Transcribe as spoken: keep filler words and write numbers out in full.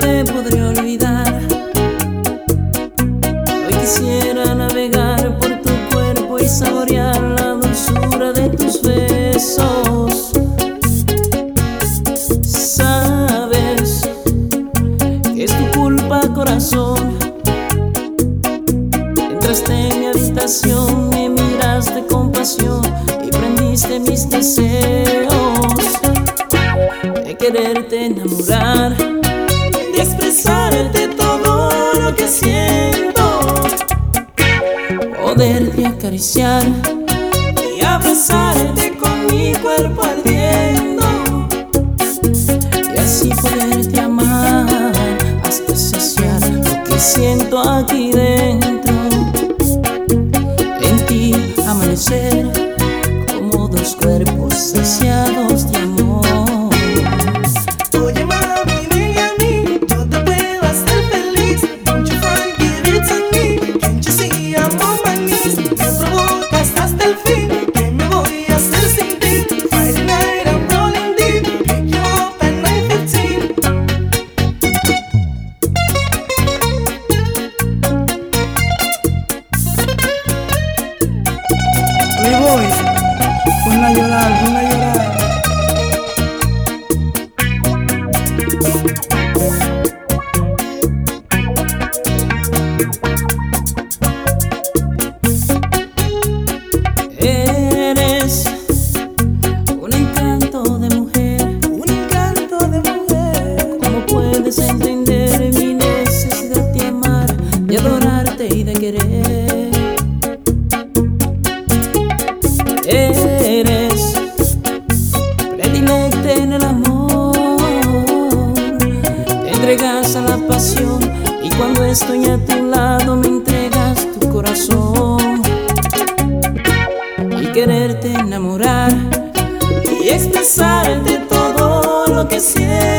te podré olvidar. Hoy quisiera navegar por tu cuerpo y saborear la dulzura de tus besos. Sabes que es tu culpa, corazón. Entraste en mi habitación, me miraste con pasión y prendiste mis deseos de quererte enamorar, de expresarte todo lo que siento, poderte acariciar y abrazarte con mi cuerpo ardiendo, y así poderte amar hasta saciar lo que siento aquí dentro. En ti amanecer como dos cuerpos saciados de amor. Oye mami, ven a mí, yo te puedo hacer feliz. Don't you forgive it to me. Can't you see I'm on my knees? Me provocas hasta el fin. ¿Qué me voy a hacer sin ti? Friday night I'm rolling deep. Pick you up at nine fifteen. Me voy, ponla a llorar, ponla a llorar. Eres un encanto de mujer, Un encanto de mujer. ¿cómo puedes entender mi necesidad de amar, de adorarte y de querer? Eres predilecta en el amor, te entregas a la pasión y cuando estoy a tu lado me entregas tu corazón. Y quererte enamorar y expresarte todo lo que siento,